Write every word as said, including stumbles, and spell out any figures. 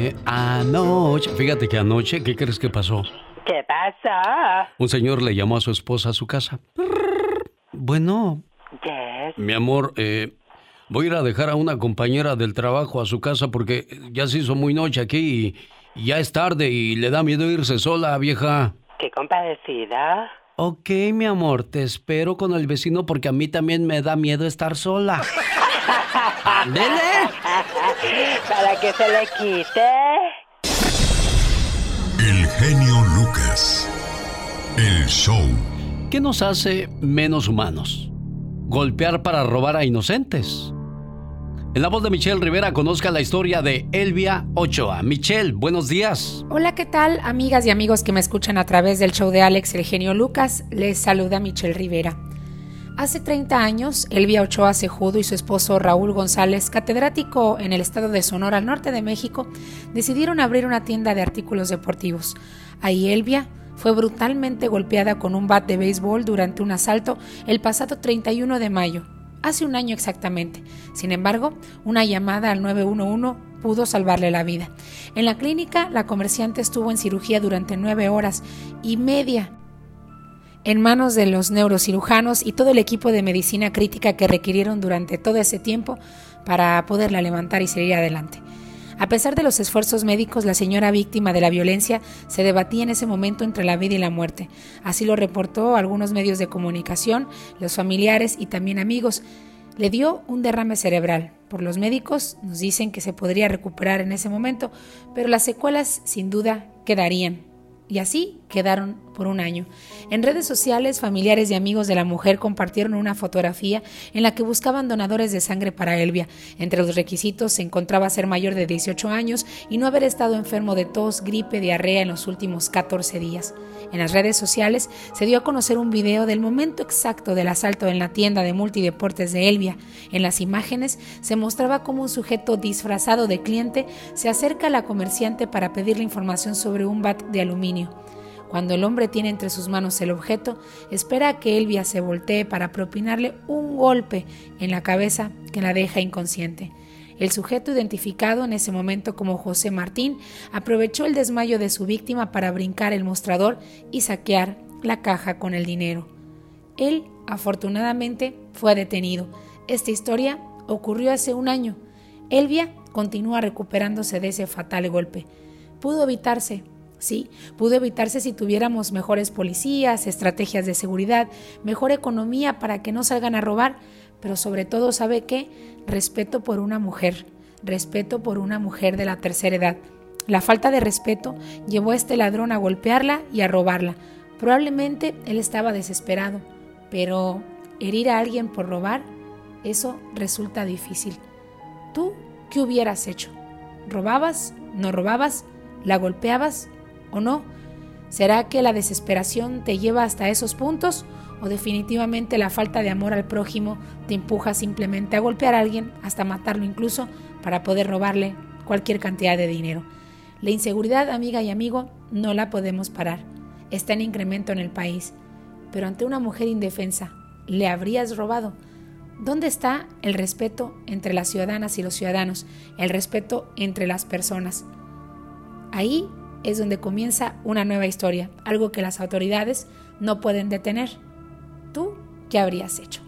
Anoche, anoche. Fíjate que anoche, ¿qué crees que pasó? ¿Qué pasó? Un señor le llamó a su esposa a su casa. Bueno, Yes. mi amor, eh, voy a ir a dejar a una compañera del trabajo a su casa porque ya se hizo muy noche aquí y, y ya es tarde y le da miedo irse sola, vieja. Qué compadecida. Ok, mi amor, te espero con el vecino porque a mí también me da miedo estar sola. ¡Ándele! Para que se le quite. El genio Lucas. El show. ¿Qué nos hace menos humanos? Golpear para robar a inocentes. En la voz de Michelle Rivera, conozca la historia de Elvia Ochoa. Michelle, buenos días. Hola, ¿qué tal, amigas y amigos que me escuchan a través del show de Alex, el genio Lucas? Les saluda Michelle Rivera. Hace treinta años, Elvia Ochoa Cejudo y su esposo Raúl González, catedrático en el estado de Sonora, al norte de México, decidieron abrir una tienda de artículos deportivos. Ahí Elvia fue brutalmente golpeada con un bat de béisbol durante un asalto el pasado treinta y uno de mayo, hace un año exactamente. Sin embargo, una llamada al nueve uno uno pudo salvarle la vida. En la clínica, la comerciante estuvo en cirugía durante nueve horas y media, en manos de los neurocirujanos y todo el equipo de medicina crítica que requirieron durante todo ese tiempo para poderla levantar y seguir adelante. A pesar de los esfuerzos médicos, la señora víctima de la violencia se debatía en ese momento entre la vida y la muerte. Así lo reportó algunos medios de comunicación, los familiares y también amigos. Le dio un derrame cerebral. Por los médicos nos dicen que se podría recuperar en ese momento, pero las secuelas sin duda quedarían. Y así quedaron por un año. En redes sociales, familiares y amigos de la mujer compartieron una fotografía en la que buscaban donadores de sangre para Elvia. Entre los requisitos se encontraba ser mayor de dieciocho años y no haber estado enfermo de tos, gripe, diarrea en los últimos catorce días. En las redes sociales se dio a conocer un video del momento exacto del asalto en la tienda de multideportes de Elvia. En las imágenes se mostraba cómo un sujeto disfrazado de cliente se acerca a la comerciante para pedirle información sobre un bat de aluminio. Cuando el hombre tiene entre sus manos el objeto, espera a que Elvia se voltee para propinarle un golpe en la cabeza que la deja inconsciente. El sujeto, identificado en ese momento como José Martín, aprovechó el desmayo de su víctima para brincar el mostrador y saquear la caja con el dinero. Él, afortunadamente, fue detenido. Esta historia ocurrió hace un año. Elvia continúa recuperándose de ese fatal golpe. Pudo evitarse. Sí, pudo evitarse si tuviéramos mejores policías, estrategias de seguridad, mejor economía para que no salgan a robar, pero sobre todo, ¿sabe qué? Respeto por una mujer, respeto por una mujer de la tercera edad. La falta de respeto llevó a este ladrón a golpearla y a robarla. Probablemente él estaba desesperado, pero herir a alguien por robar, eso resulta difícil. ¿Tú qué hubieras hecho? ¿Robabas? ¿No robabas? ¿La golpeabas? ¿O no? ¿Será que la desesperación te lleva hasta esos puntos? ¿O definitivamente la falta de amor al prójimo te empuja simplemente a golpear a alguien, hasta matarlo incluso, para poder robarle cualquier cantidad de dinero? La inseguridad, amiga y amigo, no la podemos parar. Está en incremento en el país. Pero ante una mujer indefensa, ¿le habrías robado? ¿Dónde está el respeto entre las ciudadanas y los ciudadanos? El respeto entre las personas. Ahí es donde comienza una nueva historia, algo que las autoridades no pueden detener. ¿Tú qué habrías hecho?